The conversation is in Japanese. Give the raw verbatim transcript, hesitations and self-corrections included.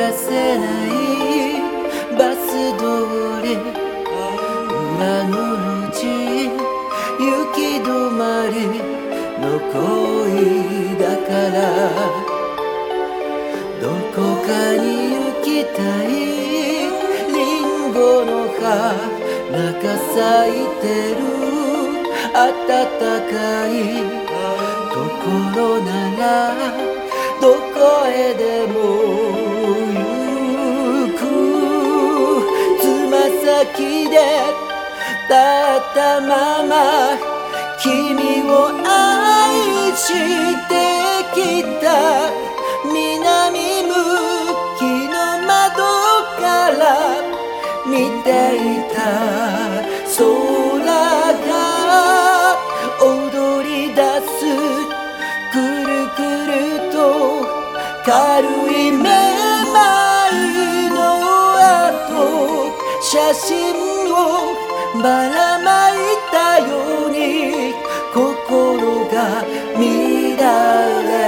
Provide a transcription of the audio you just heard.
せないバス通り裏の路地行き止まりの恋だからどこかに行きたいリンゴの葉中咲いてる暖かいところならどこへでも行くつま先で立ったまま君を愛してきた南向きの窓から見ていた空が踊り出すくるくると軽いめまいの後写真をばらまいたように心が乱れ